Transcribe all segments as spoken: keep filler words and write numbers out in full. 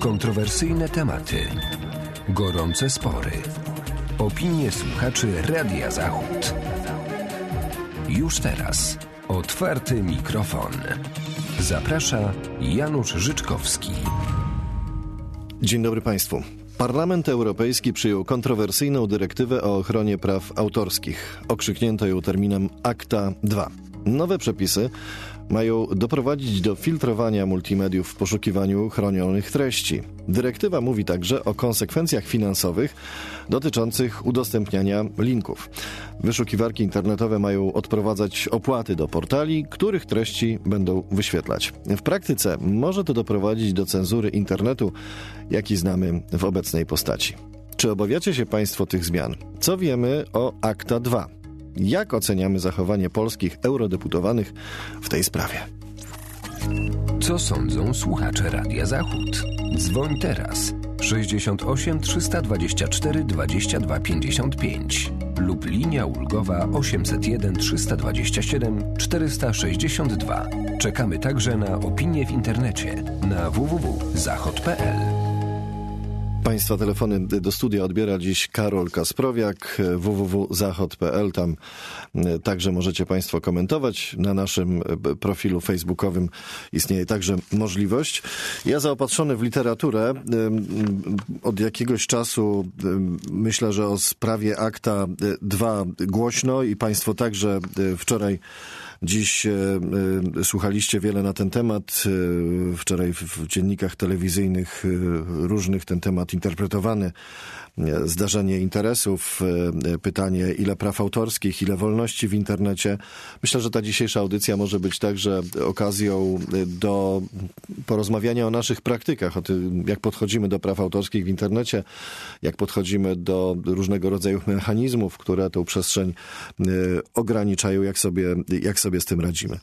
Kontrowersyjne tematy, gorące spory, opinie słuchaczy Radia Zachód. Już teraz otwarty mikrofon. Zaprasza Janusz Życzkowski. Dzień dobry Państwu. Parlament Europejski przyjął kontrowersyjną dyrektywę o ochronie praw autorskich. Okrzyknięto ją terminem ACTA dwa. Nowe przepisy mają doprowadzić do filtrowania multimediów w poszukiwaniu chronionych treści. Dyrektywa mówi także o konsekwencjach finansowych dotyczących udostępniania linków. Wyszukiwarki internetowe mają odprowadzać opłaty do portali, których treści będą wyświetlać. W praktyce może to doprowadzić do cenzury internetu, jaki znamy w obecnej postaci. Czy obawiacie się Państwo tych zmian? Co wiemy o ACTA dwa? Jak oceniamy zachowanie polskich eurodeputowanych w tej sprawie? Co sądzą słuchacze Radia Zachód? Dzwoń teraz sześćdziesiąt osiem trzysta dwadzieścia cztery dwadzieścia dwa pięćdziesiąt pięć lub linia ulgowa osiemset jeden trzysta dwadzieścia siedem czterysta sześćdziesiąt dwa. Czekamy także na opinie w internecie na w w w kropka zachod kropka p l. Państwa telefony do studia odbiera dziś Karol Kasprowiak, w w w kropka zachod kropka p l. Tam także możecie Państwo komentować. Na naszym profilu facebookowym istnieje także możliwość. Ja zaopatrzony w literaturę od jakiegoś czasu myślę, że o sprawie ACTA dwa głośno i Państwo także wczoraj Dziś e, e, słuchaliście wiele na ten temat. E, wczoraj w, w dziennikach telewizyjnych e, różnych ten temat interpretowany. E, zdarzenie interesów, e, pytanie ile praw autorskich, ile wolności w internecie. Myślę, że ta dzisiejsza audycja może być także okazją do porozmawiania o naszych praktykach, o tym, jak podchodzimy do praw autorskich w internecie, jak podchodzimy do różnego rodzaju mechanizmów, które tę przestrzeń e, ograniczają, jak sobie, jak sobie z tym radzimy.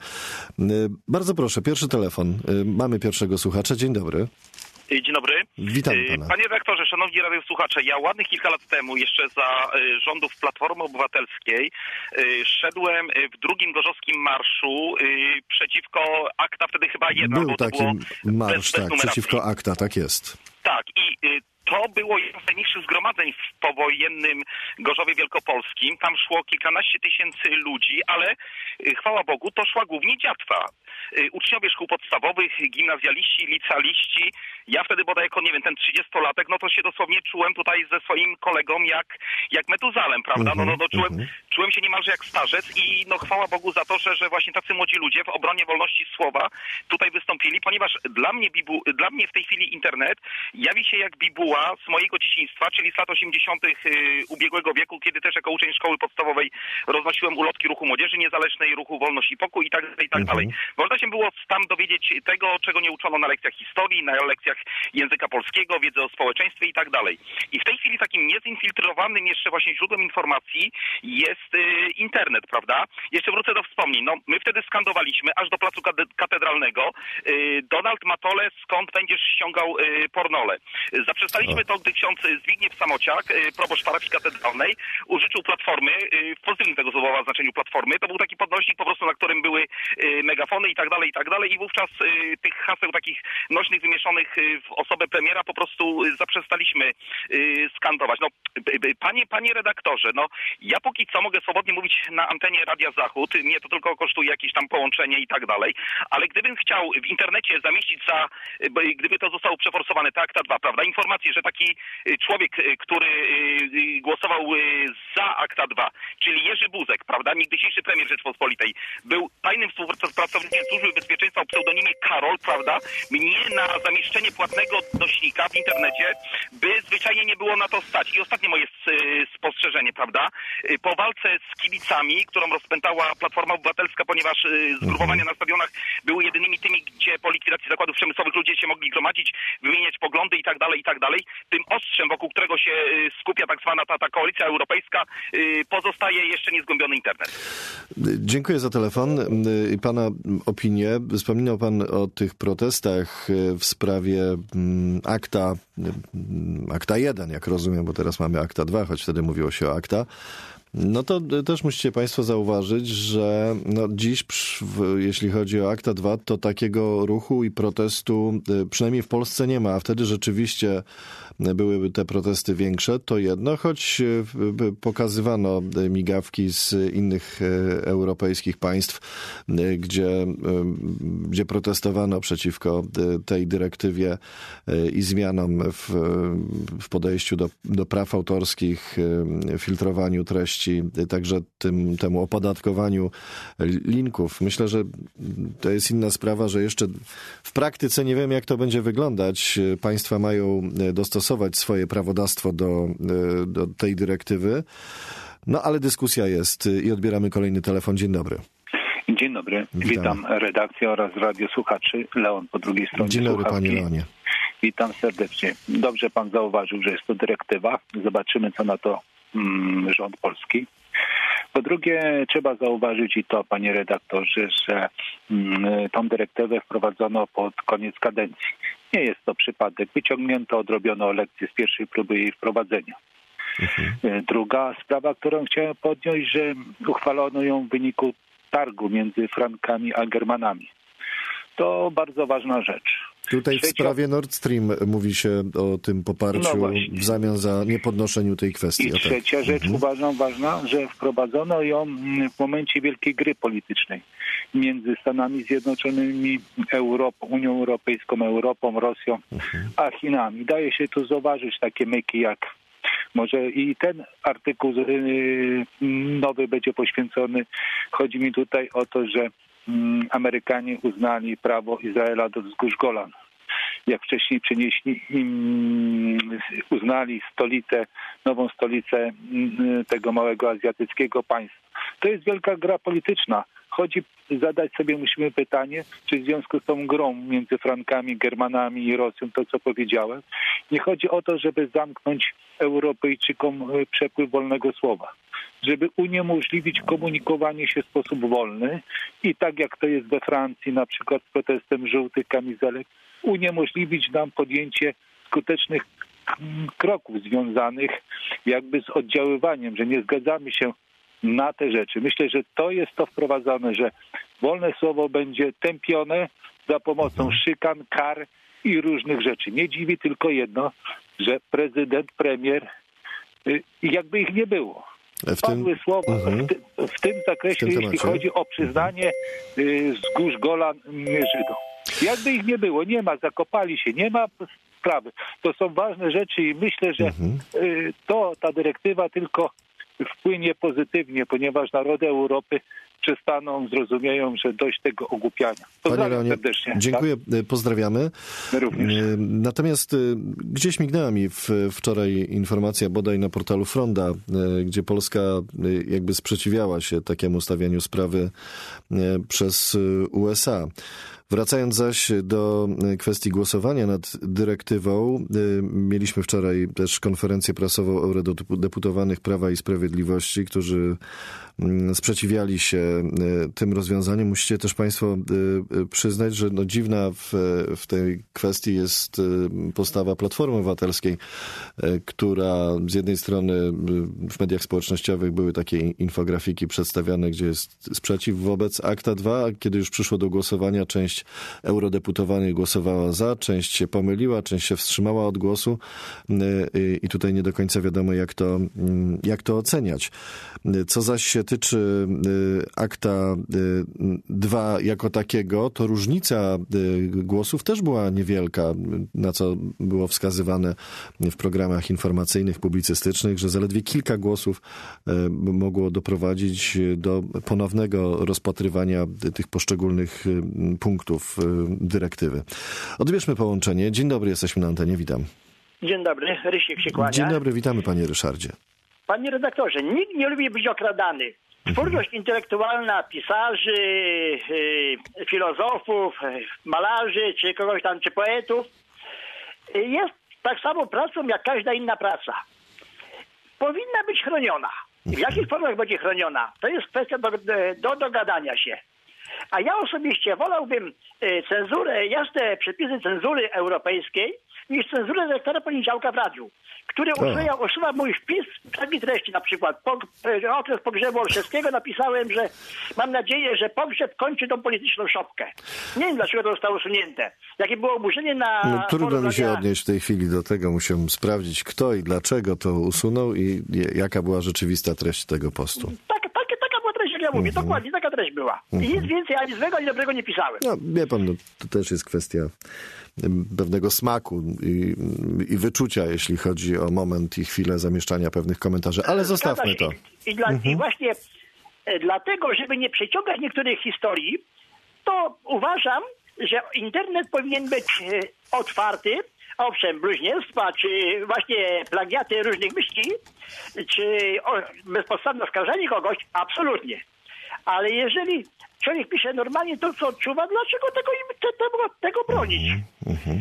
Bardzo proszę, pierwszy telefon. Mamy pierwszego słuchacza. Dzień dobry. Dzień dobry. Witam pana. Panie redaktorze, szanowni radiosłuchacze, ja ładnych kilka lat temu, jeszcze za rządów Platformy Obywatelskiej, szedłem w drugim gorzowskim marszu przeciwko ACTA, wtedy chyba jeden. Był taki marsz, tak, przeciwko ACTA, tak jest. Tak, i to było jedno z najmniejszych zgromadzeń w powojennym Gorzowie Wielkopolskim. Tam szło kilkanaście tysięcy ludzi, ale chwała Bogu, to szła głównie dziatwa. Uczniowie szkół podstawowych, gimnazjaliści, licealiści. Ja wtedy bodaj jako, nie wiem, ten trzydziestolatek, no to się dosłownie czułem tutaj ze swoim kolegą jak, jak Metuzalem, prawda? No, no, no czułem, uh-huh. czułem się niemalże jak starzec i no chwała Bogu za to, że, że właśnie tacy młodzi ludzie w obronie wolności słowa tutaj wystąpili, ponieważ dla mnie, bibu, dla mnie w tej chwili internet jawi się jak bibuła z mojego dzieciństwa, czyli z lat osiemdziesiątych ubiegłego wieku, kiedy też jako uczeń szkoły podstawowej roznosiłem ulotki Ruchu Młodzieży Niezależnej, Ruchu Wolność i Pokój i tak dalej, i tak dalej. Mhm. Można się było tam dowiedzieć tego, czego nie uczono na lekcjach historii, na lekcjach języka polskiego, wiedzy o społeczeństwie i tak dalej. I w tej chwili takim niezinfiltrowanym jeszcze właśnie źródłem informacji jest y, internet, prawda? Jeszcze wrócę do wspomnień. No, my wtedy skandowaliśmy aż do placu Katedralnego. Y, Donald Matole, skąd będziesz ściągał y, pornole? Zaprzestaliśmy to, gdy ksiądz Zbigniew Samociak, proboszcz parafii katedralnej, użyczył Platformy, w pozytywnym tego słowa znaczeniu Platformy. To był taki podnośnik po prostu, na którym były megafony i tak dalej, i tak dalej. I wówczas tych haseł takich nośnych, wymieszonych w osobę premiera po prostu zaprzestaliśmy skandować. No, panie, panie redaktorze, no ja póki co mogę swobodnie mówić na antenie Radia Zachód. Mnie to tylko kosztuje jakieś tam połączenie i tak dalej. Ale gdybym chciał w internecie zamieścić za, gdyby to zostało przeforsowane, tak, ACTA dwa, prawda, informację, że taki człowiek, który głosował za ACTA dwa, czyli Jerzy Buzek, prawda, niegdysiejszy premier Rzeczpospolitej, był tajnym współpracownikiem Służby Bezpieczeństwa o pseudonimie Karol, prawda, mnie na zamieszczenie płatnego nośnika w internecie, by zwyczajnie nie było na to stać. I ostatnie moje spostrzeżenie, prawda, po walce z kibicami, którą rozpętała Platforma Obywatelska, ponieważ zgrupowania na stadionach były jedynymi tymi, gdzie po likwidacji zakładów przemysłowych ludzie się mogli gromadzić, wymieniać poglądy i tak dalej, i tak dalej. Tym ostrzem, wokół którego się skupia tak zwana ta, ta koalicja europejska, pozostaje jeszcze niezgłębiony internet. Dziękuję za telefon i pana opinię. Wspominał pan o tych protestach w sprawie ACTA, ACTA jeden, jak rozumiem, bo teraz mamy ACTA dwa, choć wtedy mówiło się o ACTA. No to też musicie państwo zauważyć, że no dziś, jeśli chodzi o akta dwa, to takiego ruchu i protestu przynajmniej w Polsce nie ma, a wtedy rzeczywiście byłyby te protesty większe, to jedno, choć pokazywano migawki z innych europejskich państw, gdzie, gdzie protestowano przeciwko tej dyrektywie i zmianom w, w podejściu do, do praw autorskich, filtrowaniu treści, także tym, temu opodatkowaniu linków. Myślę, że to jest inna sprawa, że jeszcze w praktyce nie wiem, jak to będzie wyglądać. Państwa mają dostosować swoje prawodawstwo do, do tej dyrektywy. No ale dyskusja jest i odbieramy kolejny telefon. Dzień dobry. Dzień dobry. Witam, Witam redakcję oraz radiosłuchaczy. Leon po drugiej stronie. Dzień dobry, słuchawki. panie Leonie. Witam serdecznie. Dobrze pan zauważył, że jest to dyrektywa. Zobaczymy, co na to mm, rząd polski. Po drugie, trzeba zauważyć i to, panie redaktorze, że mm, tą dyrektywę wprowadzono pod koniec kadencji. Nie jest to przypadek. Wyciągnięto, odrobiono lekcję z pierwszej próby jej wprowadzenia. Mhm. Druga sprawa, którą chciałem podjąć, że uchwalono ją w wyniku targu między Frankami a Germanami. To bardzo ważna rzecz. Tutaj Trzecia... w sprawie Nord Stream mówi się o tym poparciu no w zamian za niepodnoszeniu tej kwestii. I trzecia tak. rzecz, mhm. uważam ważna, że wprowadzono ją w momencie wielkiej gry politycznej między Stanami Zjednoczonymi, Europą, Unią Europejską, Europą, Rosją, mhm. a Chinami. Daje się tu zauważyć takie myki jak może i ten artykuł nowy będzie poświęcony. Chodzi mi tutaj o to, że Amerykanie uznali prawo Izraela do wzgórz Golan. Jak wcześniej przenieśli, uznali stolicę, nową stolicę tego małego azjatyckiego państwa. To jest wielka gra polityczna. Chodzi, zadać sobie musimy pytanie, czy w związku z tą grą między Frankami, Germanami i Rosją, to co powiedziałem, nie chodzi o to, żeby zamknąć Europejczykom przepływ wolnego słowa, żeby uniemożliwić komunikowanie się w sposób wolny i tak jak to jest we Francji, na przykład z protestem żółtych kamizelek, uniemożliwić nam podjęcie skutecznych kroków związanych jakby z oddziaływaniem, że nie zgadzamy się na te rzeczy. Myślę, że to jest to wprowadzone, że wolne słowo będzie tępione za pomocą szykan, kar i różnych rzeczy. Nie dziwi tylko jedno, że prezydent, premier, jakby ich nie było. W Padły tym... słowa mhm. w, ty, w tym zakresie, w tym jeśli chodzi o przyznanie mhm. wzgórz Golan Żydom. Jakby ich nie było, nie ma, zakopali się, nie ma sprawy. To są ważne rzeczy i myślę, że mhm. to ta dyrektywa tylko wpłynie pozytywnie, ponieważ narody Europy przestaną, zrozumieją, że dość tego ogłupiania. Pozdrawiam Leonie, serdecznie. Dziękuję, tak? Pozdrawiamy. My również. Natomiast gdzieś mignęła mi wczoraj informacja bodaj na portalu Fronda, gdzie Polska jakby sprzeciwiała się takiemu stawianiu sprawy przez U S A. Wracając zaś do kwestii głosowania nad dyrektywą, mieliśmy wczoraj też konferencję prasową eurodeputowanych Prawa i Sprawiedliwości, którzy sprzeciwiali się tym rozwiązaniom. Musicie też państwo przyznać, że no dziwna w, w tej kwestii jest postawa Platformy Obywatelskiej, która z jednej strony w mediach społecznościowych były takie infografiki przedstawiane, gdzie jest sprzeciw wobec akta dwa, a kiedy już przyszło do głosowania, część eurodeputowanych głosowała za, część się pomyliła, część się wstrzymała od głosu i tutaj nie do końca wiadomo, jak to, jak to oceniać. Co zaś się tyczy akta dwa jako takiego, to różnica głosów też była niewielka, na co było wskazywane w programach informacyjnych, publicystycznych, że zaledwie kilka głosów mogło doprowadzić do ponownego rozpatrywania tych poszczególnych punktów dyrektywy. Odbierzmy połączenie. Dzień dobry, jesteśmy na antenie, witam. Dzień dobry, Rysiek się kłania. Dzień dobry, witamy panie Ryszardzie. Panie redaktorze, nikt nie lubi być okradany. Twórczość intelektualna pisarzy, yy, filozofów, malarzy, czy kogoś tam, czy poetów jest tak samo pracą jak każda inna praca. Powinna być chroniona. W jakich formach będzie chroniona? To jest kwestia do, do dogadania się. A ja osobiście wolałbym e, cenzurę, jasne przepisy cenzury europejskiej, niż cenzurę dyrektora poniedziałka w radiu, który usuwa, usuwa mój wpis takiej treści, na przykład po, okres pogrzebu Olszewskiego napisałem, że mam nadzieję, że pogrzeb kończy tą polityczną szopkę. Nie wiem, dlaczego to zostało usunięte. Jakie było oburzenie na... No, trudno mi się odnieść w tej chwili do tego. Musiałem sprawdzić, kto i dlaczego to usunął i jaka była rzeczywista treść tego postu. Tak, tak, taka była treść, jak ja mówię. Mm-hmm. Dokładnie, taka treść była. Mm-hmm. I nic więcej, ani złego, ani dobrego nie pisałem. No, wie pan, no, to też jest kwestia pewnego smaku i, i wyczucia, jeśli chodzi o moment i chwilę zamieszczania pewnych komentarzy, ale zostawmy to. I, i, dla, mhm. i właśnie e, dlatego, żeby nie przeciągać niektórych historii, to uważam, że internet powinien być e, otwarty, owszem, bluźnierstwa, czy właśnie plagiaty różnych myśli, czy o, bezpodstawne oskarżanie kogoś, absolutnie. Ale jeżeli człowiek pisze normalnie to, co odczuwa, dlaczego tego, te, tego, tego bronić? Mm-hmm.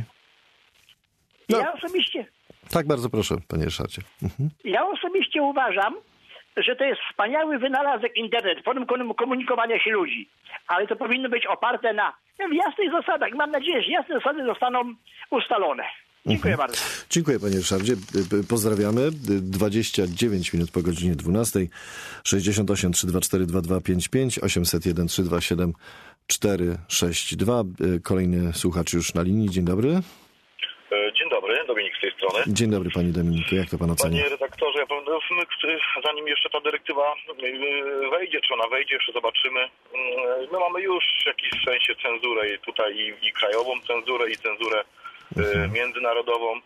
No, ja osobiście... Tak, bardzo proszę, panie Ryszardzie. Mm-hmm. Ja osobiście uważam, że to jest wspaniały wynalazek internet, form komunikowania się ludzi. Ale to powinno być oparte na jasnych zasadach. Mam nadzieję, że jasne zasady zostaną ustalone. Dziękuję mhm. bardzo. Dziękuję, panie Ryszardzie. Pozdrawiamy. dwadzieścia dziewięć minut po godzinie dwunastej. sześćdziesiąt osiem trzysta dwadzieścia cztery dwa dwa pięć pięć, osiemset jeden trzysta dwadzieścia siedem cztery sześć dwa. Kolejny słuchacz już na linii. Dzień dobry. Dzień dobry, Dominik z tej strony. Dzień dobry, panie Dominiku. Jak to pan ocenia? Panie redaktorze, ja powiem, zanim jeszcze ta dyrektywa wejdzie, czy ona wejdzie, jeszcze zobaczymy. My mamy już w jakimś sensie cenzurę i tutaj i, i krajową cenzurę, i cenzurę mhm. międzynarodową.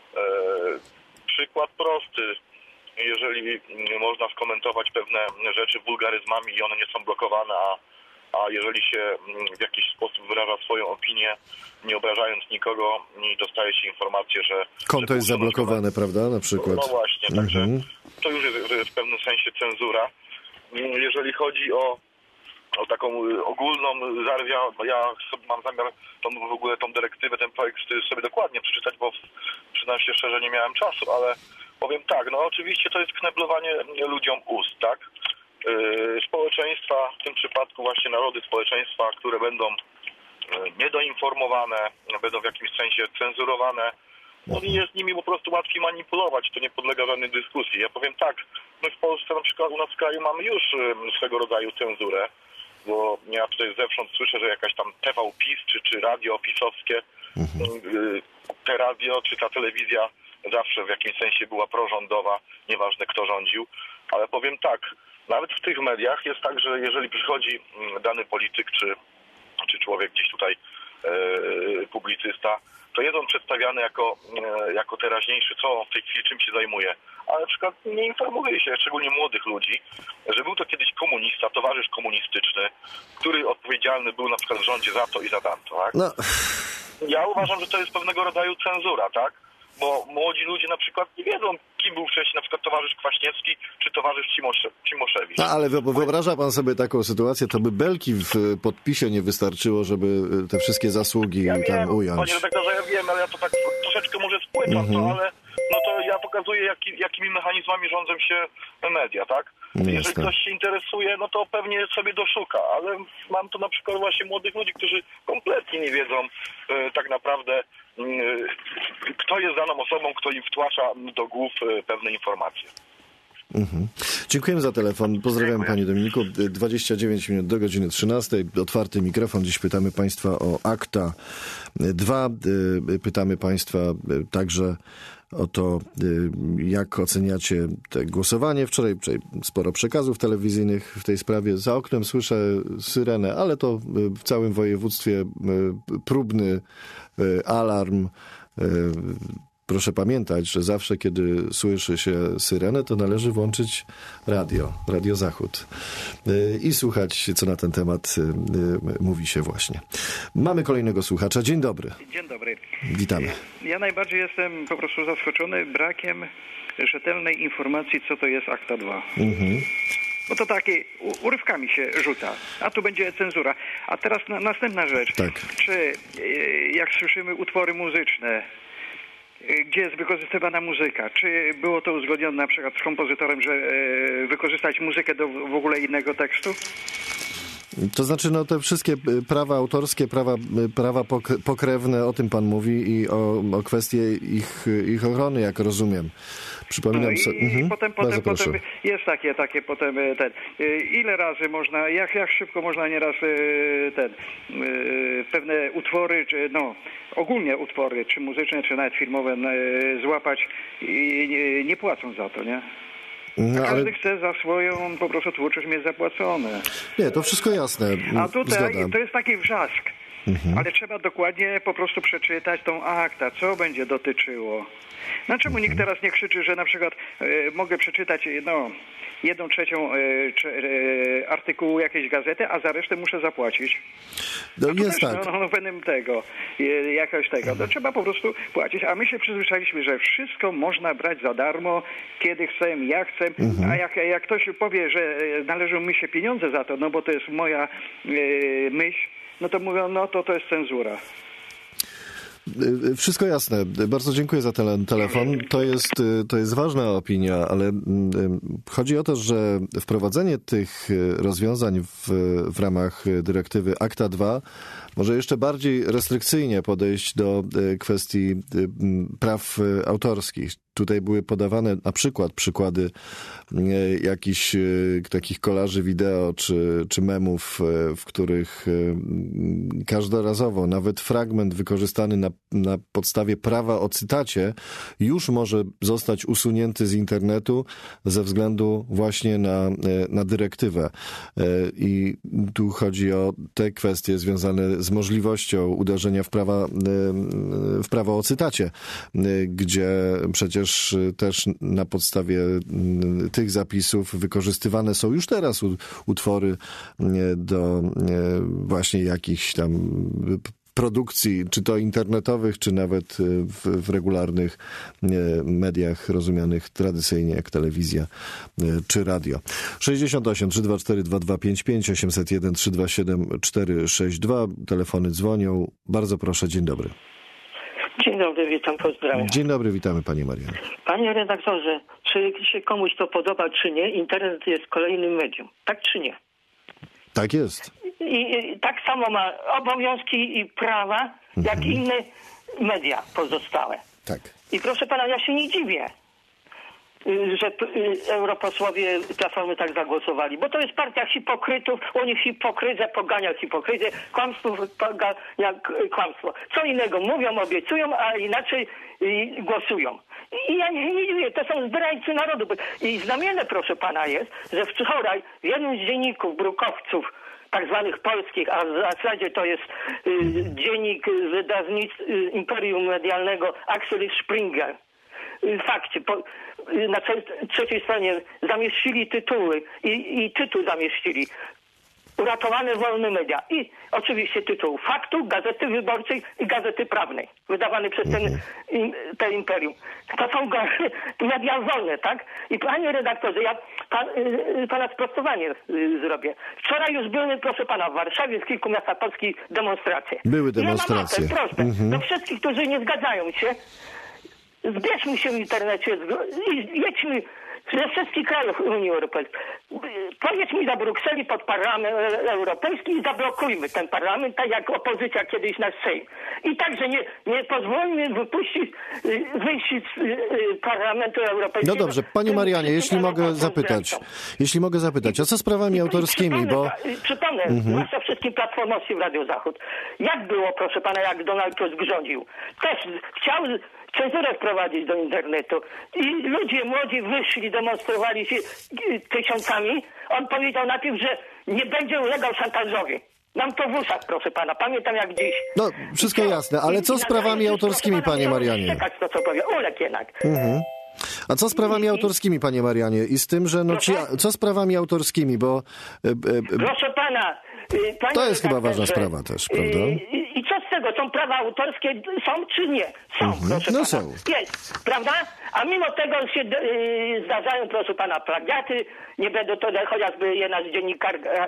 Przykład prosty. Jeżeli można skomentować pewne rzeczy wulgaryzmami i one nie są blokowane, a, a jeżeli się w jakiś sposób wyraża swoją opinię, nie obrażając nikogo, i dostaje się informację, że... Konto że jest zablokowane, prawda? Na przykład. No właśnie, mhm. także to już jest w pewnym sensie cenzura. Jeżeli chodzi o, o taką ogólną zarwia, ja sobie mam zamiar tą, w ogóle tą dyrektywę, ten projekt sobie dokładnie przeczytać, bo przyznam się szczerze, nie miałem czasu, ale powiem tak, no oczywiście to jest kneblowanie ludziom ust, tak? Yy, społeczeństwa, w tym przypadku właśnie narody społeczeństwa, które będą niedoinformowane, będą w jakimś sensie cenzurowane, no i jest nimi po prostu łatwiej manipulować, to nie podlega żadnej dyskusji. Ja powiem tak, my w Polsce na przykład u nas w kraju mamy już swego rodzaju cenzurę, bo ja tutaj zewsząd słyszę, że jakaś tam T V PiS czy, czy radio pisowskie, mhm. te radio czy ta telewizja zawsze w jakimś sensie była prorządowa, nieważne kto rządził, ale powiem tak, nawet w tych mediach jest tak, że jeżeli przychodzi dany polityk czy, czy człowiek gdzieś tutaj e, publicysta, to jest on przedstawiany jako, e, jako teraźniejszy, co on w tej chwili czym się zajmuje. Ale na przykład nie informuje się, szczególnie młodych ludzi, że był to kiedyś komunista, towarzysz komunistyczny, który odpowiedzialny był na przykład w rządzie za to i za tamto. Tak? No. Ja uważam, że to jest pewnego rodzaju cenzura, tak? Bo młodzi ludzie na przykład nie wiedzą, kim był wcześniej na przykład towarzysz Kwaśniewski czy towarzysz Cimosze, Cimoszewicz. No, ale wyobraża pan sobie taką sytuację, to by belki w podpisie nie wystarczyło, żeby te wszystkie zasługi ja tam wiem, ująć. Panie redaktorze, ja wiem, ale ja to tak troszeczkę może spłycam mm-hmm. to, ale no to ja pokazuję, jaki, jakimi mechanizmami rządzą się media, tak? Jeżeli Jest ktoś się interesuje, no to pewnie sobie doszuka, ale mam tu na przykład właśnie młodych ludzi, którzy kompletnie nie wiedzą e, tak naprawdę, e, kto jest daną osobą, kto im wtłacza do głów e, pewne informacje. Mhm. Dziękujemy za telefon. Pozdrawiam Dziękuję. Panie Dominiku. dwadzieścia dziewięć minut do godziny trzynastej. Otwarty mikrofon. Dziś pytamy Państwa o akta dwa. Pytamy Państwa także o to, jak oceniacie te głosowanie. Wczoraj, wczoraj sporo przekazów telewizyjnych w tej sprawie. Za oknem słyszę syrenę, ale to w całym województwie próbny alarm. Proszę pamiętać, że zawsze, kiedy słyszy się syrenę, to należy włączyć radio, Radio Zachód i słuchać, co na ten temat mówi się właśnie. Mamy kolejnego słuchacza. Dzień dobry. Dzień dobry. Witamy. Ja najbardziej jestem po prostu zaskoczony brakiem rzetelnej informacji, co to jest akta dwa. Mhm. Bo to takie urywkami się rzuca, a tu będzie cenzura. A teraz na, następna rzecz. Tak. Czy jak słyszymy utwory muzyczne, gdzie jest wykorzystywana muzyka? Czy było to uzgodnione na przykład z kompozytorem, że e, wykorzystać muzykę do w ogóle innego tekstu? To znaczy, no te wszystkie prawa autorskie, prawa, prawa pokrewne, o tym pan mówi i o, o kwestie ich, ich ochrony, jak rozumiem. Przypominam no i sobie. Mhm. Potem, potem, potem jest takie, takie potem ten. Ile razy można, jak, jak szybko można nieraz ten, pewne utwory, czy no ogólnie utwory, czy muzyczne, czy nawet filmowe złapać i nie, nie płacą za to, nie? No, każdy ale... chce za swoją po prostu twórczość mieć zapłacone. Nie, to wszystko jasne. A tutaj Zgoda. to jest taki wrzask. Mhm. Ale trzeba dokładnie po prostu przeczytać tą aktę, co będzie dotyczyło. No czemu nikt teraz nie krzyczy, że na przykład e, mogę przeczytać no, jedną trzecią e, czy, e, artykułu jakiejś gazety, a za resztę muszę zapłacić. No, no jest też, tak. No, no pewnym tego, e, jakoś tego. To trzeba po prostu płacić, a my się przyzwyczailiśmy, że wszystko można brać za darmo, kiedy chcę, jak chcę, mhm. a jak, jak ktoś powie, że należą mi się pieniądze za to, no bo to jest moja e, myśl, no to mówią, no to to jest cenzura. Wszystko jasne. Bardzo dziękuję za ten telefon. To jest, to jest ważna opinia, ale chodzi o to, że wprowadzenie tych rozwiązań w, w ramach dyrektywy akta dwa może jeszcze bardziej restrykcyjnie podejść do kwestii praw autorskich. Tutaj były podawane na przykład przykłady jakichś takich kolaży wideo czy, czy memów, w których każdorazowo nawet fragment wykorzystany na, na podstawie prawa o cytacie już może zostać usunięty z internetu ze względu właśnie na, na dyrektywę. I tu chodzi o te kwestie związane z możliwością uderzenia w, prawa, w prawo o cytacie, gdzie przecież też na podstawie tych zapisów wykorzystywane są już teraz utwory do właśnie jakichś tam produkcji, czy to internetowych, czy nawet w, w regularnych mediach rozumianych tradycyjnie jak telewizja czy radio. sześćdziesiąt osiem trzysta dwadzieścia cztery dwa dwa pięć pięć, osiemset jeden trzysta dwadzieścia siedem cztery sześć dwa. Telefony dzwonią. Bardzo proszę, dzień dobry. Dzień dobry, witam, pozdrawiam. Dzień dobry, witamy Pani Marianno. Panie redaktorze, czy się komuś to podoba, czy nie, internet jest kolejnym medium. Tak czy nie? Tak jest. I, i tak samo ma obowiązki i prawa, jak mhm. inne media pozostałe. Tak. I proszę pana, ja się nie dziwię, że europosłowie Platformy tak zagłosowali, bo to jest partia hipokrytów, oni hipokryzję pogania hipokryzję, kłamstwo pogania kłamstwo. Co innego mówią, obiecują, a inaczej głosują. I ja nie, nie dziwię, to są zdrajcy narodu. I znamienne, proszę pana, jest, że wczoraj w jednym z dzienników brukowców tak zwanych polskich, a w zasadzie to jest y, dziennik wydawnictwa y, Imperium Medialnego Axel Springer. Y, fakcie, po, y, na trzeciej stronie zamieścili tytuły i, i tytuł zamieścili. Uratowane wolne media. I oczywiście tytuł Faktu, Gazety Wyborczej i Gazety Prawnej. Wydawany przez ten, te imperium. To są media wolne, tak? I panie redaktorze, ja pan, pana sprostowanie zrobię. Wczoraj już były, proszę pana, w Warszawie, w kilku miastach polskich demonstracje. Były demonstracje. Ja mam apel, proszę, mhm. do wszystkich, którzy nie zgadzają się, zbierzmy się w internecie i jedźmy ze wszystkich krajów Unii Europejskiej. Pojedźmy do Brukseli pod Parlament Europejski i zablokujmy ten parlament, tak jak opozycja kiedyś nasz Sejm. I także nie, nie pozwólmy wypuścić, wyjść z Parlamentu Europejskiego. No dobrze, Panie Marianie, jeśli mogę zapytać, jeśli mogę zapytać, a co z prawami autorskimi, bo... Przypomnę, mhm. zwłaszcza wszystkim platformowcom w Radio Zachód. Jak było, proszę pana, jak Donald Tusk rządził? Też chciał cenzurę wprowadzić do internetu. I ludzie młodzi wyszli, demonstrowali się tysiącami. On powiedział najpierw, że nie będzie ulegał szantażowi. Mam to w uszach, proszę pana. Pamiętam jak dziś. No, wszystko jasne, ale co z prawami autorskimi, panie Marianie? Czekać to, co powie. Uległ jednak. Mhm. A co z prawami autorskimi, panie Marianie? I z tym, że no ci, co z prawami autorskimi, bo... E, e, proszę pana... Panie to jest chyba ważna sprawa też, prawda? I, I co z tego? Są prawa autorskie? Są czy nie? Są, mhm. proszę no pana. są. Jest, prawda? A mimo tego się yy, zdarzają, proszę pana, plagiaty. Nie będę to chociażby jedna z dziennikarka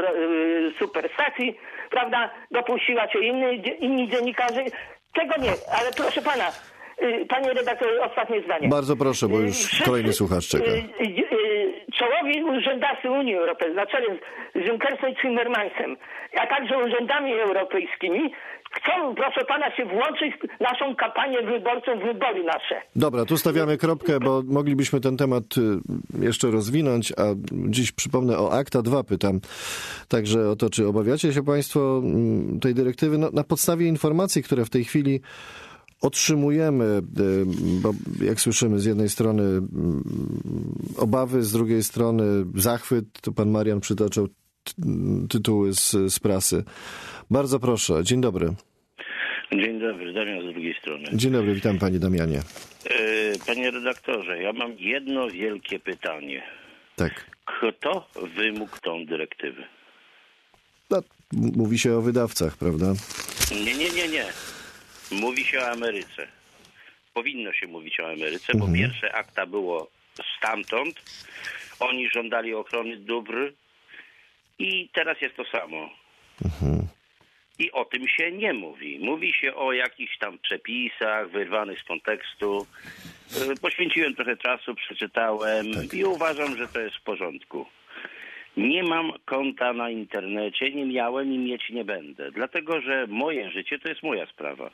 yy, Superstacji, prawda? Dopuściła się inny, inni dziennikarze. Tego nie, ale proszę pana, Panie redaktorze, ostatnie zdanie. Bardzo proszę, bo już Wszyscy, kolejny słuchacz czeka. Czołowi urzędawcy Unii Europejskiej, na czele z Junckersem i Timmermansem, a także urzędami europejskimi, chcą, proszę pana, się włączyć w naszą kampanię wyborczą, w wybory nasze. Dobra, tu stawiamy kropkę, bo moglibyśmy ten temat jeszcze rozwinąć, a dziś przypomnę o akta dwa pytam. Także o to, czy obawiacie się państwo tej dyrektywy? No, na podstawie informacji, które w tej chwili otrzymujemy, bo jak słyszymy, z jednej strony obawy, z drugiej strony zachwyt. Tu pan Marian przytaczał tytuły z, z prasy. Bardzo proszę. Dzień dobry. Dzień dobry, Damian z drugiej strony. Dzień dobry, witam panie Damianie. Panie redaktorze, ja mam jedno wielkie pytanie. Tak. Kto wymógł tą dyrektywę? No, mówi się o wydawcach, prawda? Nie, nie, nie, nie. Mówi się o Ameryce. Powinno się mówić o Ameryce, Mhm. bo pierwsze akta było stamtąd. Oni żądali ochrony dóbr i teraz jest to samo. Mhm. I o tym się nie mówi. Mówi się o jakichś tam przepisach wyrwanych z kontekstu. Poświęciłem trochę czasu, przeczytałem tak. I uważam, że to jest w porządku. Nie mam konta na internecie, nie miałem i mieć nie będę. Dlatego, że moje życie to jest moja sprawa.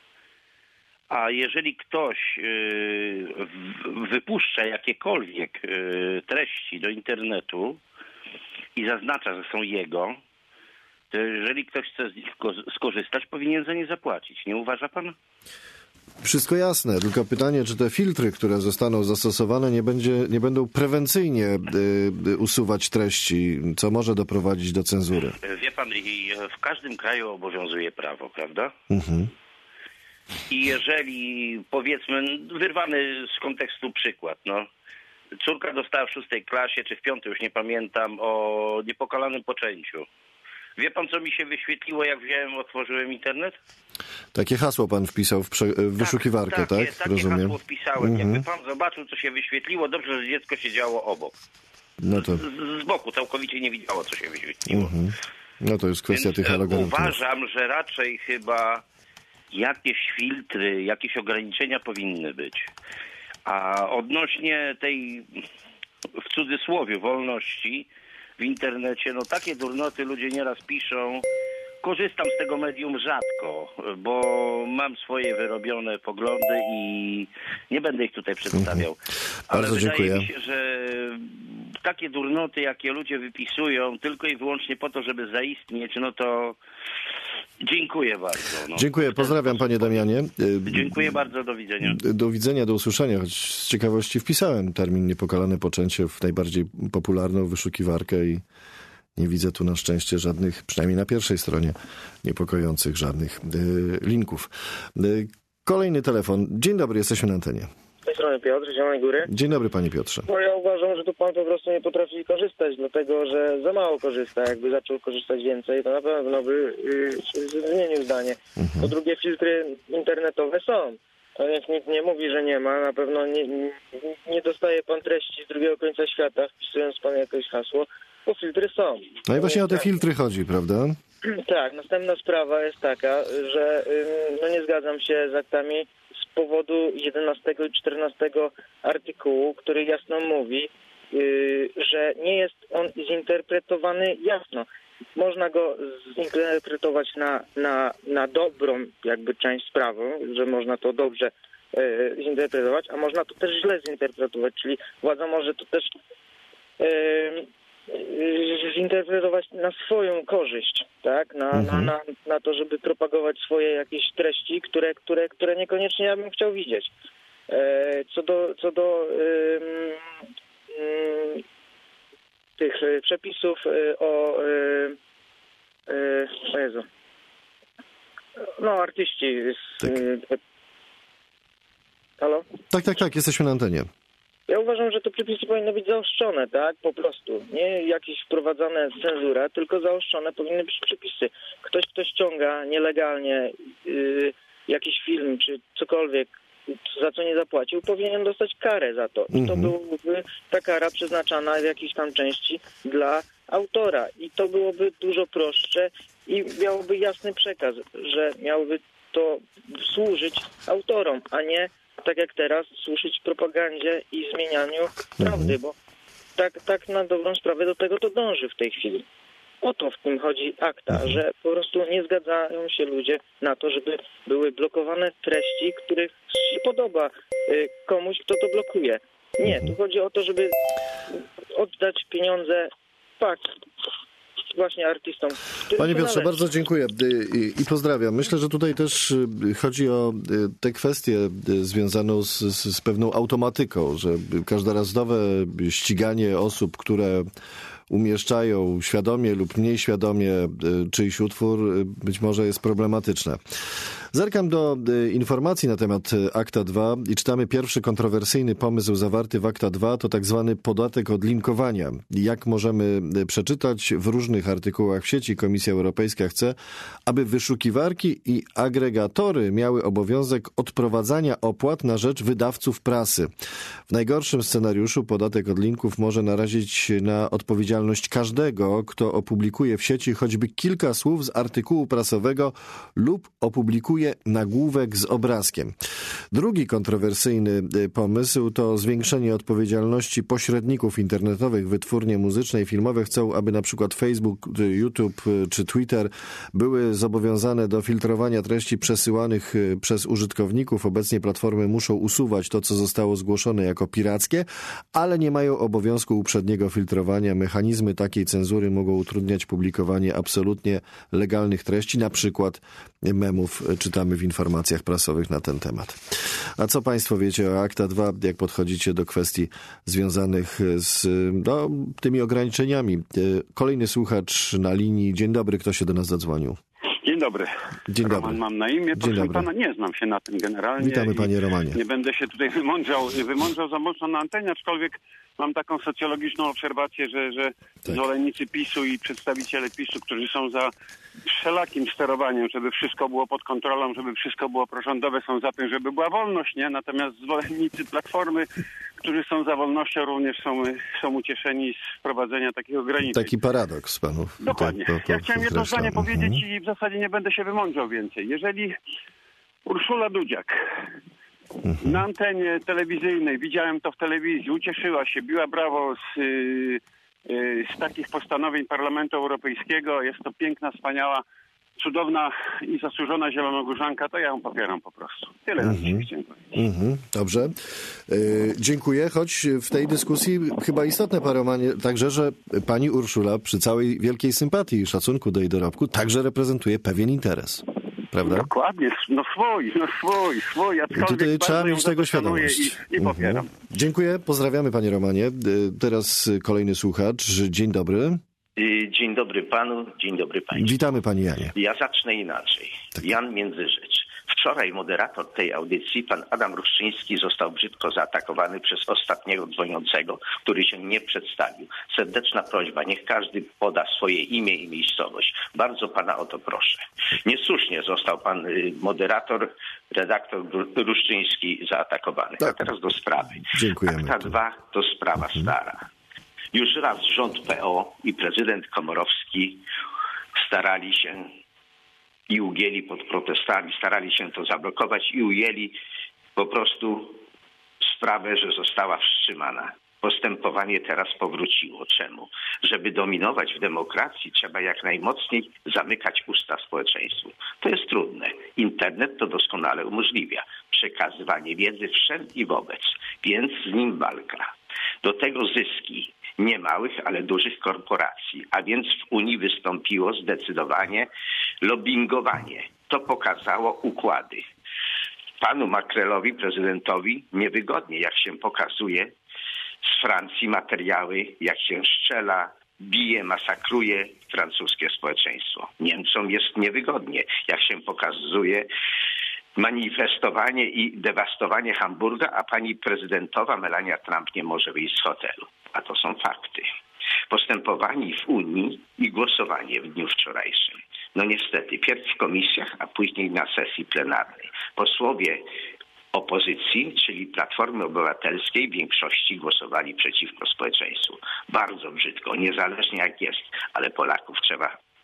A jeżeli ktoś yy, wypuszcza jakiekolwiek yy, treści do internetu i zaznacza, że są jego, to jeżeli ktoś chce z nich skorzystać, powinien za nie zapłacić. Nie uważa pan? Wszystko jasne, tylko pytanie, czy te filtry, które zostaną zastosowane, nie, będzie, nie będą prewencyjnie y, y, usuwać treści, co może doprowadzić do cenzury. Wie pan, w każdym kraju obowiązuje prawo, prawda? Mhm. I jeżeli, powiedzmy, wyrwany z kontekstu przykład, no, córka dostała w szóstej klasie, czy w piątej, już nie pamiętam, o niepokalanym poczęciu. Wie pan, co mi się wyświetliło, jak wziąłem, otworzyłem internet? Takie hasło pan wpisał w, prze, w wyszukiwarkę, tak? Takie, tak? takie Rozumiem. hasło wpisałem. Mhm. Jakby pan zobaczył, co się wyświetliło, dobrze, że dziecko siedziało obok. No to... z, z boku, całkowicie nie widziało, co się wyświetliło. Mhm. No to jest kwestia Więc tych algorytmów. uważam, że raczej chyba jakieś filtry, jakieś ograniczenia powinny być. A odnośnie tej, w cudzysłowie, wolności w internecie, no takie durnoty ludzie nieraz piszą. Korzystam z tego medium rzadko, bo mam swoje wyrobione poglądy i nie będę ich tutaj przedstawiał. Ale Bardzo wydaje dziękuję. mi się, że takie durnoty, jakie ludzie wypisują tylko i wyłącznie po to, żeby zaistnieć, no to dziękuję bardzo. No. Dziękuję, pozdrawiam panie Damianie. Dziękuję bardzo, do widzenia. Do widzenia, do usłyszenia, choć z ciekawości wpisałem termin niepokalane poczęcie w najbardziej popularną wyszukiwarkę i nie widzę tu na szczęście żadnych, przynajmniej na pierwszej stronie, niepokojących żadnych y, linków. Y, kolejny telefon. Dzień dobry, jesteśmy na antenie. Z tej strony Piotr, Zielonej Góry. Dzień dobry panie Piotrze. No ja uważam, że tu pan po prostu nie potrafi korzystać, dlatego że za mało korzysta. Jakby zaczął korzystać więcej, to na pewno by yy, zmienił zdanie. Mhm. Po drugie, filtry internetowe są. To nikt, nikt nie mówi, że nie ma. Na pewno nie, nie, nie dostaje pan treści z drugiego końca świata, wpisując pan jakieś hasło, bo filtry są. No i właśnie o te filtry chodzi, prawda? Tak, następna sprawa jest taka, że yy, no nie zgadzam się z aktami z powodu jedenastego i czternastego artykułu, który jasno mówi, yy, że nie jest on zinterpretowany jasno. Można go zinterpretować na, na, na dobrą jakby część sprawy, że można to dobrze yy, zinterpretować, a można to też źle zinterpretować, czyli władza może to też yy, zinterpretować na swoją korzyść, tak? Na, mhm. na, na, na to, żeby propagować swoje jakieś treści, które, które, które niekoniecznie ja bym chciał widzieć. E, co do, co do ym, ym, tych przepisów o, y, y, o Jezu. No, artyści. Tak. Y, halo? Tak, tak, tak, jesteśmy na antenie. Ja uważam, że te przepisy powinny być zaostrzone, tak? Po prostu. Nie jakieś wprowadzane cenzura, tylko zaostrzone powinny być przepisy. Ktoś, kto ściąga nielegalnie yy, jakiś film, czy cokolwiek, za co nie zapłacił, powinien dostać karę za to. I to Mhm. byłaby ta kara przeznaczana w jakiejś tam części dla autora. I to byłoby dużo prostsze i miałoby jasny przekaz, że miałoby to służyć autorom, a nie tak jak teraz służyć propagandzie i zmienianiu prawdy, bo tak, tak na dobrą sprawę do tego to dąży w tej chwili. O to w tym chodzi akta, że po prostu nie zgadzają się ludzie na to, żeby były blokowane treści, których się podoba komuś, kto to blokuje. Nie, tu chodzi o to, żeby oddać pieniądze fakt właśnie artystom. Panie Piotrze, bardzo dziękuję i, i pozdrawiam. Myślę, że tutaj też chodzi o tę kwestię związaną z, z, z pewną automatyką, że każdorazowe ściganie osób, które umieszczają świadomie lub mniej świadomie czyjś utwór, być może jest problematyczne. Zerkam do informacji na temat akta dwa i czytamy pierwszy kontrowersyjny pomysł zawarty w akta dwa, to tak zwany podatek od linkowania. Jak możemy przeczytać w różnych artykułach w sieci, Komisja Europejska chce, aby wyszukiwarki i agregatory miały obowiązek odprowadzania opłat na rzecz wydawców prasy. W najgorszym scenariuszu podatek od linków może narazić na odpowiedzialność każdego, kto opublikuje w sieci choćby kilka słów z artykułu prasowego lub opublikuje nagłówek z obrazkiem. Drugi kontrowersyjny pomysł to zwiększenie odpowiedzialności pośredników internetowych. Wytwórnie muzyczne i filmowe chcą, aby na przykład Facebook, YouTube czy Twitter były zobowiązane do filtrowania treści przesyłanych przez użytkowników. Obecnie platformy muszą usuwać to, co zostało zgłoszone jako pirackie, ale nie mają obowiązku uprzedniego filtrowania. Mechanizmy takiej cenzury mogą utrudniać publikowanie absolutnie legalnych treści, na przykład memów, czytamy w informacjach prasowych na ten temat. A co Państwo wiecie o akta dwa, jak podchodzicie do kwestii związanych z no, tymi ograniczeniami? Kolejny słuchacz na linii. Dzień dobry, kto się do nas zadzwonił? Dzień dobry. Dzień Roman dobry. mam na imię. Proszę Dzień dobry. pana, nie znam się na tym generalnie. Witamy panie Romanie. Nie będę się tutaj wymądrzał, wymądrzał za mocno na antenie, aczkolwiek mam taką socjologiczną obserwację, że, że tak. zwolennicy PiSu i przedstawiciele PiSu, którzy są za wszelakim sterowaniem, żeby wszystko było pod kontrolą, żeby wszystko było prorządowe, są za tym, żeby była wolność, nie? Natomiast zwolennicy Platformy, którzy są za wolnością, również są, są ucieszeni z wprowadzenia takich ograniczeń. Taki paradoks panów. Dokładnie. Tak, po, po, ja chciałem jedno zresztą. zdanie powiedzieć Mhm. i w zasadzie nie będę się wymądrzał więcej. Jeżeli Urszula Dudziak Mhm. na antenie telewizyjnej, widziałem to w telewizji, ucieszyła się, biła brawo z, yy, yy, z takich postanowień Parlamentu Europejskiego, jest to piękna, wspaniała, cudowna i zasłużona zielonogórzanka, to ja ją popieram po prostu. Tyle na Mhm. dzisiaj chciałem powiedzieć. Mhm, dobrze. Yy, dziękuję, choć w tej dyskusji chyba istotne, panie Romanie, także, że pani Urszula przy całej wielkiej sympatii i szacunku do jej dorobku także reprezentuje pewien interes. Prawda? Dokładnie, no swój, no swój, swój, aczkolwiek Tutaj bardzo trzeba ją mieć tego zapanuję świadomość. I, i popieram. Mhm. Dziękuję, pozdrawiamy panie Romanie. Yy, Teraz kolejny słuchacz. Dzień dobry. Dzień dobry panu, dzień dobry państwu. Witamy pani Janie. Ja zacznę inaczej. Tak. Jan Międzyrzecz. Wczoraj moderator tej audycji, pan Adam Ruszczyński, został brzydko zaatakowany przez ostatniego dzwoniącego, który się nie przedstawił. Serdeczna prośba, niech każdy poda swoje imię i miejscowość. Bardzo pana o to proszę. Niesłusznie został pan moderator, redaktor Ruszczyński zaatakowany. Tak. A teraz do sprawy. Dziękujemy. Akta dwa to sprawa stara. Już raz rząd P O i prezydent Komorowski starali się i ugięli pod protestami, starali się to zablokować i ujęli po prostu sprawę, że została wstrzymana. Postępowanie teraz powróciło. Czemu? Żeby dominować w demokracji, trzeba jak najmocniej zamykać usta społeczeństwu. To jest trudne. Internet to doskonale umożliwia przekazywanie wiedzy wszędzie i wobec, więc z nim walka. Do tego zyski nie małych, ale dużych korporacji, a więc w Unii wystąpiło zdecydowanie lobbingowanie. To pokazało układy. Panu Macronowi, prezydentowi, niewygodnie, jak się pokazuje z Francji materiały, jak się strzela, bije, masakruje francuskie społeczeństwo. Niemcom jest niewygodnie, jak się pokazuje manifestowanie i dewastowanie Hamburga, a pani prezydentowa Melania Trump nie może wyjść z hotelu. A to są fakty. Postępowanie w Unii i głosowanie w dniu wczorajszym. No niestety, pierw w komisjach, a później na sesji plenarnej. Posłowie opozycji, czyli Platformy Obywatelskiej, w większości głosowali przeciwko społeczeństwu. Bardzo brzydko, niezależnie jak jest, ale Polaków trzeba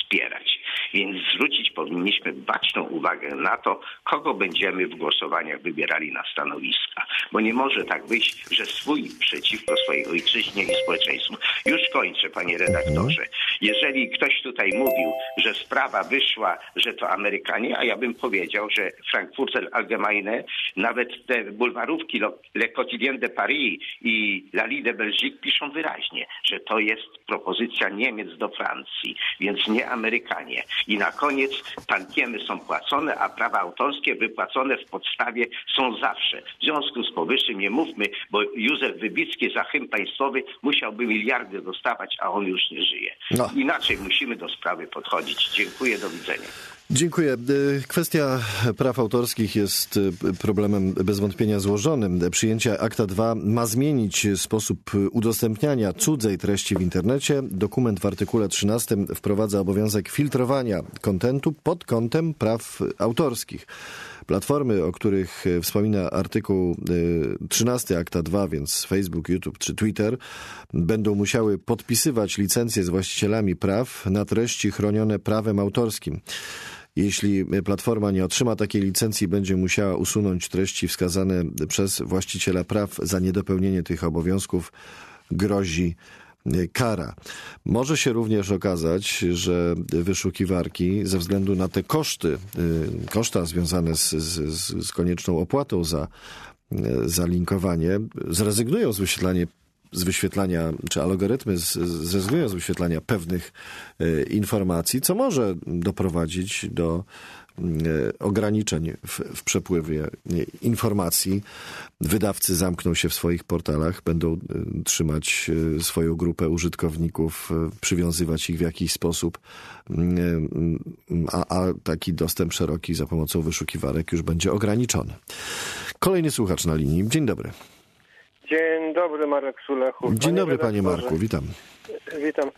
wspierać. Więc zwrócić powinniśmy baczną uwagę na to, kogo będziemy w głosowaniach wybierali na stanowiska. Bo nie może tak być, że swój przeciwko swojej ojczyźnie i społeczeństwu. Już kończę, panie redaktorze. Jeżeli ktoś tutaj mówił, że sprawa wyszła, że to Amerykanie, a ja bym powiedział, że Frankfurter Allgemeine, nawet te bulwarówki Le Quotidien de Paris i La Ligue de Belgique piszą wyraźnie, że to jest propozycja Niemiec do Francji, więc nie Amerykanie. I na koniec tantiemy są płacone, a prawa autorskie wypłacone w podstawie są zawsze. W związku z powyższym nie mówmy, bo Józef Wybicki za hymn państwowy musiałby miliardy dostawać, a on już nie żyje. No. Inaczej musimy do sprawy podchodzić. Dziękuję, do widzenia. Dziękuję. Kwestia praw autorskich jest problemem bez wątpienia złożonym. Przyjęcie akta dwa ma zmienić sposób udostępniania cudzej treści w internecie. Dokument w artykule trzynastym wprowadza obowiązek filtrowania kontentu pod kątem praw autorskich. Platformy, o których wspomina artykuł trzynasty akta dwa, więc Facebook, YouTube czy Twitter, będą musiały podpisywać licencje z właścicielami praw na treści chronione prawem autorskim. Jeśli platforma nie otrzyma takiej licencji, będzie musiała usunąć treści wskazane przez właściciela praw. Za niedopełnienie tych obowiązków grozi kara. Może się również okazać, że wyszukiwarki ze względu na te koszty, koszta związane z, z, z konieczną opłatą za, za linkowanie, zrezygnują z wyświetlania z wyświetlania, czy algorytmy zrezygnują z wyświetlania pewnych e, informacji, co może doprowadzić do e, ograniczeń w, w przepływie e, informacji. Wydawcy zamkną się w swoich portalach, będą e, trzymać e, swoją grupę użytkowników, e, przywiązywać ich w jakiś sposób, e, a, a taki dostęp szeroki za pomocą wyszukiwarek już będzie ograniczony. Kolejny słuchacz na linii. Dzień dobry. Dzień dobry, Marek Sulechów. Dzień dobry, panie Marku, witam. Witam.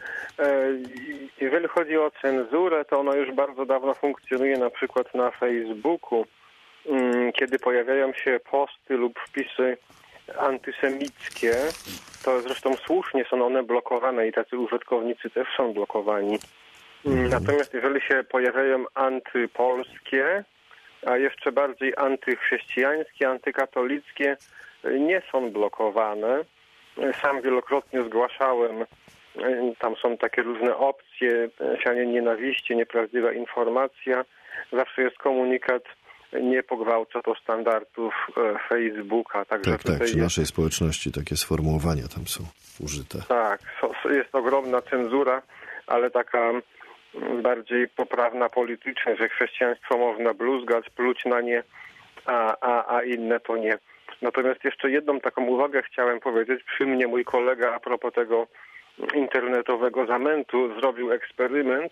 Jeżeli chodzi o cenzurę, to ona już bardzo dawno funkcjonuje, na przykład na Facebooku, kiedy pojawiają się posty lub wpisy antysemickie, to zresztą słusznie są one blokowane i tacy użytkownicy też są blokowani. Natomiast jeżeli się pojawiają antypolskie, a jeszcze bardziej antychrześcijańskie, antykatolickie, nie są blokowane. Sam wielokrotnie zgłaszałem, tam są takie różne opcje, sianie nienawiści, nieprawdziwa informacja. Zawsze jest komunikat, nie pogwałca to standardów Facebooka. Także tak, tak, przy jest... naszej społeczności takie sformułowania tam są użyte. Tak, jest ogromna cenzura, ale taka bardziej poprawna politycznie, że chrześcijaństwo można bluzgać, pluć na nie, a, a, a inne to nie. Natomiast jeszcze jedną taką uwagę chciałem powiedzieć. Przy mnie mój kolega a propos tego internetowego zamętu zrobił eksperyment.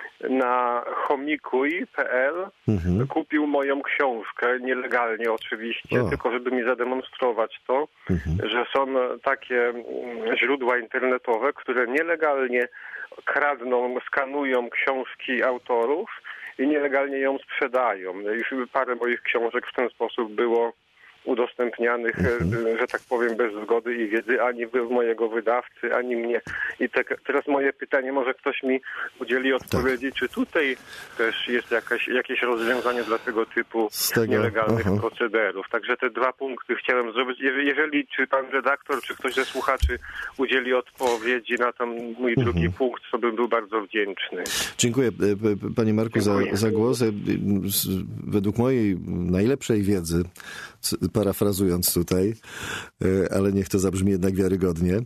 Na homikuj kropka pe el mhm. kupił moją książkę, nielegalnie oczywiście, o. tylko żeby mi zademonstrować to, mhm. że są takie źródła internetowe, które nielegalnie kradną, skanują książki autorów i nielegalnie ją sprzedają. Już parę moich książek w ten sposób było udostępnianych, mhm. że tak powiem, bez zgody i wiedzy ani mojego wydawcy, ani mnie. I te, teraz moje pytanie, może ktoś mi udzieli odpowiedzi, tak. czy tutaj też jest jakaś, jakieś rozwiązanie dla tego typu tego, nielegalnych aha. procederów. Także te dwa punkty chciałem zrobić. Jeżeli czy pan redaktor, czy ktoś ze słuchaczy udzieli odpowiedzi na ten mój mhm. drugi punkt, to bym był bardzo wdzięczny. Dziękuję panie Marku za, za głos. Według mojej najlepszej wiedzy, parafrazując tutaj, ale niech to zabrzmi jednak wiarygodnie.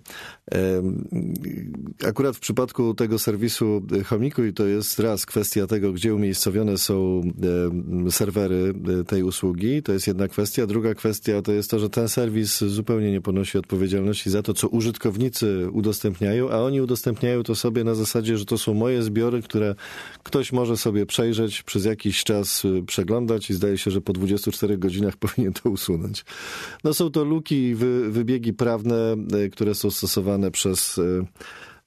Akurat w przypadku tego serwisu Homikuj to jest raz kwestia tego, gdzie umiejscowione są serwery tej usługi. To jest jedna kwestia. Druga kwestia to jest to, że ten serwis zupełnie nie ponosi odpowiedzialności za to, co użytkownicy udostępniają, a oni udostępniają to sobie na zasadzie, że to są moje zbiory, które ktoś może sobie przejrzeć, przez jakiś czas przeglądać i zdaje się, że po dwudziestu czterech godzinach powinien to usunąć. No są to luki, wy, wybiegi prawne, które są stosowane przez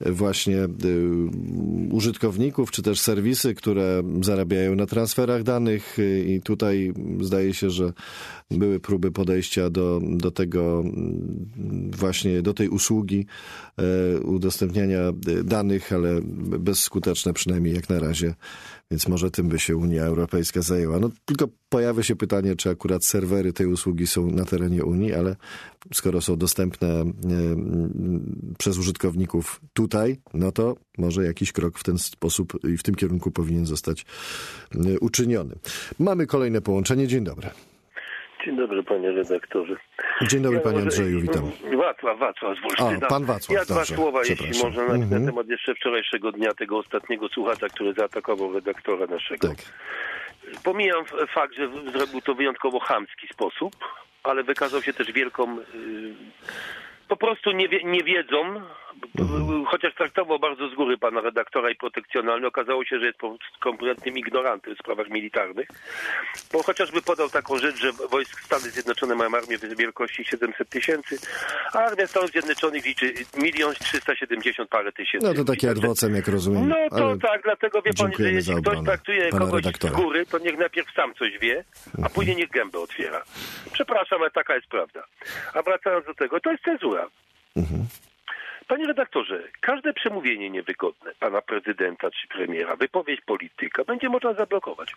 właśnie użytkowników, czy też serwisy, które zarabiają na transferach danych i tutaj zdaje się, że były próby podejścia do, do tego właśnie, do tej usługi udostępniania danych, ale bezskuteczne przynajmniej jak na razie. Więc może tym by się Unia Europejska zajęła. No tylko pojawia się pytanie, czy akurat serwery tej usługi są na terenie Unii, ale skoro są dostępne e, przez użytkowników tutaj, no to może jakiś krok w ten sposób i w tym kierunku powinien zostać e, uczyniony. Mamy kolejne połączenie. Dzień dobry. Dzień dobry, panie redaktorze. Dzień dobry, ja panie może, Andrzeju, witam. Wacław, Wacław z Wolsztyna. A, pan Wacław, Ja dwa dobrze, słowa, jeśli można, na, mhm. na temat jeszcze wczorajszego dnia tego ostatniego słuchacza, który zaatakował redaktora naszego. Tak. Pomijam fakt, że zrobił to w wyjątkowo chamski sposób, ale wykazał się też wielką y, po prostu niewie, niewiedzą, mhm. chociaż traktował bardzo z góry pana redaktora i protekcjonalnie, okazało się, że jest po prostu kompletnym ignorantem w sprawach militarnych, bo chociażby podał taką rzecz, że wojsk Stany Zjednoczone mają armię wielkości siedemset tysięcy, a armia Stanów Zjednoczonych liczy milion trzysta siedemdziesiąt parę tysięcy. No to taki adwocem, jak rozumiem. No to ale tak, dlatego wie pan, że jeśli ktoś traktuje kogoś redaktora. z góry, to niech najpierw sam coś wie, a później niech gębę otwiera. Przepraszam, ale taka jest prawda. A wracając do tego, to jest cenzura. Mhm. Panie redaktorze, każde przemówienie niewygodne pana prezydenta czy premiera, wypowiedź polityka będzie można zablokować.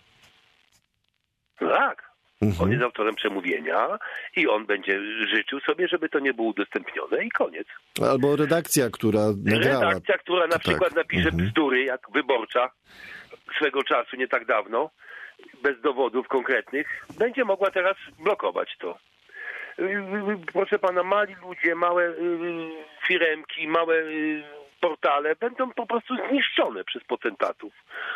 No tak. Mhm. On jest autorem przemówienia i on będzie życzył sobie, żeby to nie było udostępnione i koniec. Albo redakcja, która nagrała. Redakcja, która na tak. przykład napisze mhm. bzdury, jak Wyborcza swego czasu, nie tak dawno, bez dowodów konkretnych, będzie mogła teraz blokować to. Proszę pana, mali ludzie, małe firemki, małe portale będą po prostu zniszczone przez potentatów,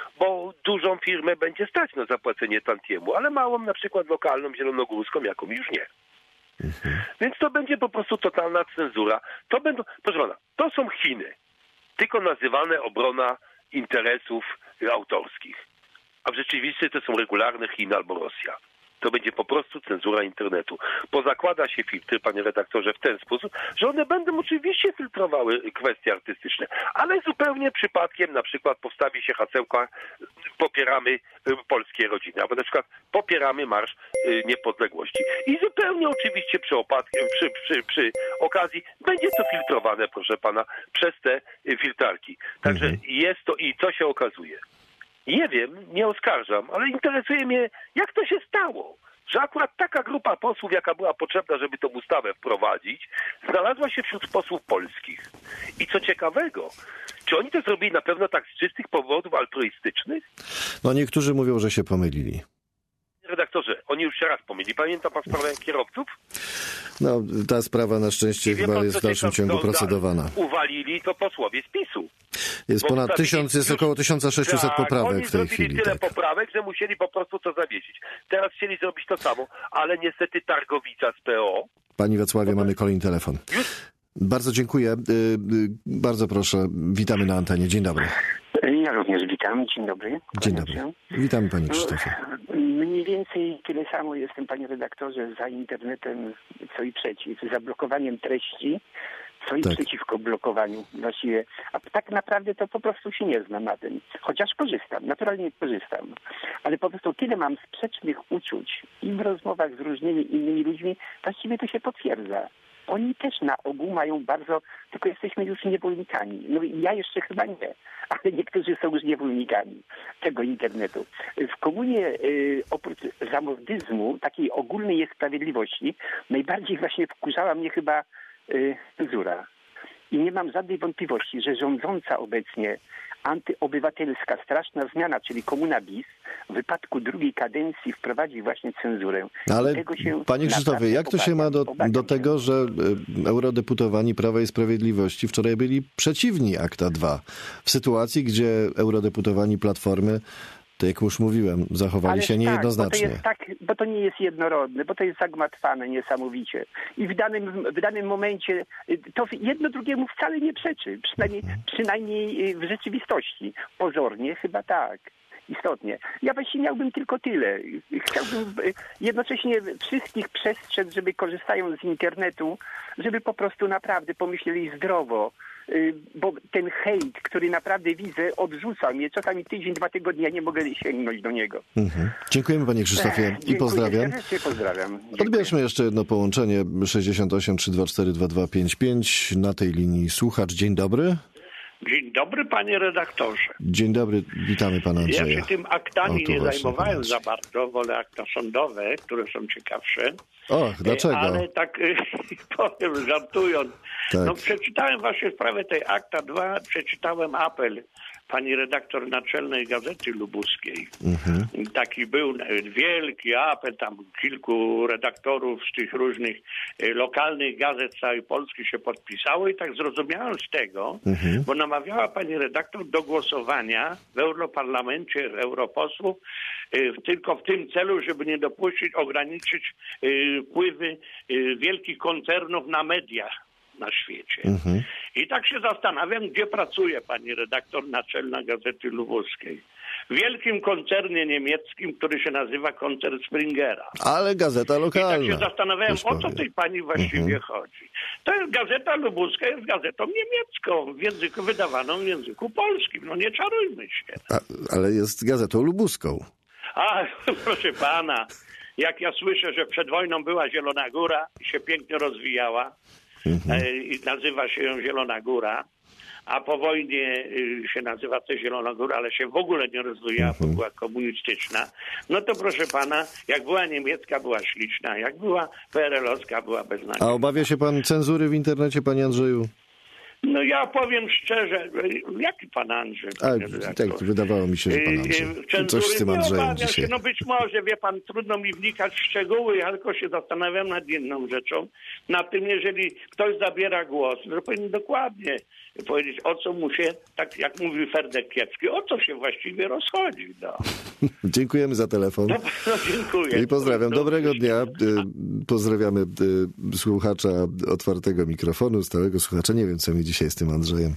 bo dużą firmę będzie stać na zapłacenie tantiemu, ale małą, na przykład lokalną, zielonogórską, jaką już nie. Mhm. Więc to będzie po prostu totalna cenzura. To będą, proszę pana, to są Chiny, tylko nazywane obrona interesów autorskich, a w rzeczywistości to są regularne Chiny albo Rosja. To będzie po prostu cenzura internetu. Pozakłada się filtry, panie redaktorze, w ten sposób, że one będą oczywiście filtrowały kwestie artystyczne, ale zupełnie przypadkiem na przykład powstawi się hasełka popieramy polskie rodziny, albo na przykład popieramy Marsz Niepodległości. I zupełnie oczywiście przy, opadkiem, przy, przy, przy okazji będzie to filtrowane, proszę pana, przez te filtrarki. Także mhm. jest to i co się okazuje. Nie wiem, nie oskarżam, ale interesuje mnie, jak to się stało, że akurat taka grupa posłów, jaka była potrzebna, żeby tę ustawę wprowadzić, znalazła się wśród posłów polskich. I co ciekawego, czy oni to zrobili na pewno tak z czystych powodów altruistycznych? No niektórzy mówią, że się pomylili. Redaktorze, oni już się raz pomylili. Pamięta pan sprawę kierowców? No, ta sprawa na szczęście chyba pan, jest w dalszym ciągu to, procedowana. Uwalili to posłowie z PiSu. Jest Bo ponad tysiąc, jest około tysiąc sześćset tak, poprawek w tej chwili. Oni zrobili tyle tak. poprawek, że musieli po prostu to zawiesić. Teraz chcieli zrobić to samo, ale niestety Targowica z P O. Pani Wacławie, mamy kolejny telefon. Już? Bardzo dziękuję. Bardzo proszę, witamy na antenie. Dzień dobry. Ja również witam. Dzień dobry. Dzień dobry. Witamy panie Krzysztofie. Mniej więcej tyle samo jestem, panie redaktorze, za internetem, co i przeciw. Za blokowaniem treści, co i tak. przeciwko blokowaniu właściwie. A tak naprawdę to po prostu się nie znam na tym. Chociaż korzystam, naturalnie korzystam. Ale po prostu tyle mam sprzecznych uczuć i w rozmowach z różnymi innymi ludźmi, właściwie to się potwierdza. Oni też na ogół mają bardzo, tylko jesteśmy już niewolnikami. No ja jeszcze chyba nie, ale niektórzy są już niewolnikami tego internetu. W komunie y, oprócz zamordyzmu, takiej ogólnej niesprawiedliwości, najbardziej właśnie wkurzała mnie chyba y, cenzura. I nie mam żadnej wątpliwości, że rządząca obecnie antyobywatelska straszna zmiana, czyli Komuna bis, w wypadku drugiej kadencji wprowadzi właśnie cenzurę. Ale tego się panie Krzysztofie, jak to się ma do, do tego, że eurodeputowani Prawa i Sprawiedliwości wczoraj byli przeciwni akta dwa? W sytuacji, gdzie eurodeputowani Platformy, to jak już mówiłem, zachowali Ale się tak, niejednoznacznie. Bo to, jest tak, bo to nie jest jednorodne, bo to jest zagmatwane niesamowicie. I w danym, w danym momencie to jedno drugiemu wcale nie przeczy. Przynajmniej, przynajmniej w rzeczywistości. Pozornie chyba tak. Istotnie. Ja właściwie miałbym tylko tyle. Chciałbym jednocześnie wszystkich przestrzec, żeby korzystając z internetu, żeby po prostu naprawdę pomyśleli zdrowo, bo ten hejt, który naprawdę widzę, odrzuca mnie. Czasami tydzień, dwa tygodnie ja nie mogę sięgnąć do niego. Mhm. Dziękujemy panie Krzysztofie Ech, i pozdrawiam. pozdrawiam. Odbierzmy jeszcze jedno połączenie sześćdziesiąt osiem trzysta dwadzieścia cztery dwa dwa pięć pięć. Na tej linii słuchacz. Dzień dobry. Dzień dobry, panie redaktorze. Dzień dobry, witamy pana Andrzeja. Ja się tym aktami O, nie właśnie, zajmowałem za bardzo, wolę akta sądowe, które są ciekawsze. Och, dlaczego? Ale tak powiem, żartując. Tak. No przeczytałem właśnie sprawę tej akta dwa, przeczytałem apel pani redaktor naczelnej Gazety Lubuskiej. Mhm. Taki był wielki apel, tam kilku redaktorów z tych różnych lokalnych gazet całej Polski się podpisało i tak zrozumiałem z tego, mhm. bo namawiała pani redaktor do głosowania w Europarlamencie, europosłów, tylko w tym celu, żeby nie dopuścić, ograniczyć wpływy wielkich koncernów na media na świecie. Mhm. I tak się zastanawiam, gdzie pracuje pani redaktor naczelna Gazety Lubuskiej. W wielkim koncernie niemieckim, który się nazywa koncern Springera. Ale gazeta lokalna. I tak się zastanawiałem, o co tej pani właściwie mhm. chodzi. To jest Gazeta Lubuska, jest gazetą niemiecką, w języku wydawaną w języku polskim. No nie czarujmy się. A, ale jest gazetą lubuską. A, proszę pana, jak ja słyszę, że przed wojną była Zielona Góra i się pięknie rozwijała, Mhm. i nazywa się ją Zielona Góra, a po wojnie się nazywa też Zielona Góra, ale się w ogóle nie rozwijała, mhm. bo była komunistyczna. No to proszę pana, jak była niemiecka, była śliczna, jak była P R L-owska, była beznadziejna. A obawia się pan cenzury w internecie, panie Andrzeju? No ja powiem szczerze, jaki pan Andrzej? A, tak, wydawało mi się, że pan Andrzej. Coś z tym Andrzejem dzisiaj. Się, no być może, wie pan, trudno mi wnikać w szczegóły, ja tylko się zastanawiam nad jedną rzeczą. Nad tym, jeżeli ktoś zabiera głos, że powinien dokładnie powiedzieć, o co mu się, tak jak mówi Ferdek Kiepski, o co się właściwie rozchodzi. No. Dziękujemy za telefon. No, no, dziękuję. I pozdrawiam. Dobrego dnia. Pozdrawiamy słuchacza otwartego mikrofonu, stałego słuchacza. Nie wiem, co mi dzisiaj z tym Andrzejem.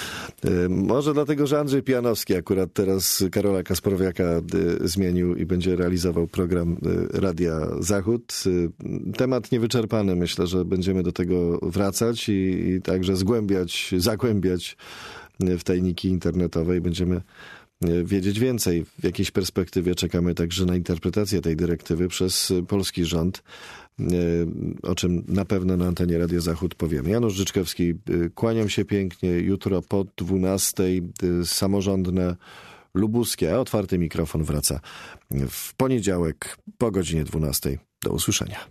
Może dlatego, że Andrzej Pijanowski akurat teraz Karola Kasprowiaka zmienił i będzie realizował program Radia Zachód. Temat niewyczerpany. Myślę, że będziemy do tego wracać i, i także zgłębiać, zagłębiać w tajniki internetowe i będziemy wiedzieć więcej. W jakiejś perspektywie czekamy także na interpretację tej dyrektywy przez polski rząd, o czym na pewno na antenie Radia Zachód powiemy. Janusz Życzkowski, kłaniam się pięknie. Jutro po dwunastej samorządne lubuskie, a otwarty mikrofon wraca w poniedziałek po godzinie dwunastej. Do usłyszenia.